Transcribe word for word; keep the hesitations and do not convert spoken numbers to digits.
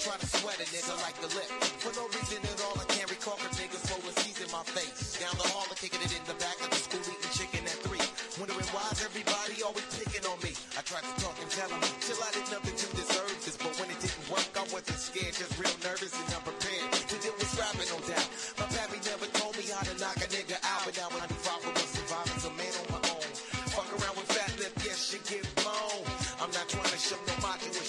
try to sweat a nigga like the lip. For no reason at all, I can't recall cause niggas throwing C's in my face. Down the hall, I'm kicking it in the back of the school, eating chicken at three. Wondering why's everybody always picking on me. I tried to talk and tell them, chill, I did nothing to deserve this. But when it didn't work, I wasn't scared, just real nervous and unprepared. To deal with rapping, no doubt. My pappy never told me how to knock a nigga out. But now when I do follow was surviving, a man on my own. Fuck around with fat lip, yes, shit get blown. I'm not trying to show no macho